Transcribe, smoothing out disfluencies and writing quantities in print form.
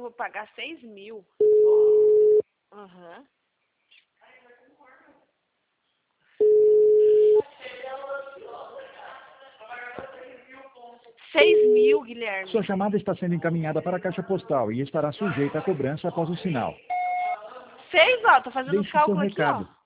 vou pagar 6 mil. Aham. 6 mil, Guilherme. Sua chamada está sendo encaminhada para a caixa postal e estará sujeita a cobrança após o sinal. 6, ó, tô fazendo Deixe os seu cálculos aqui, ó. recado.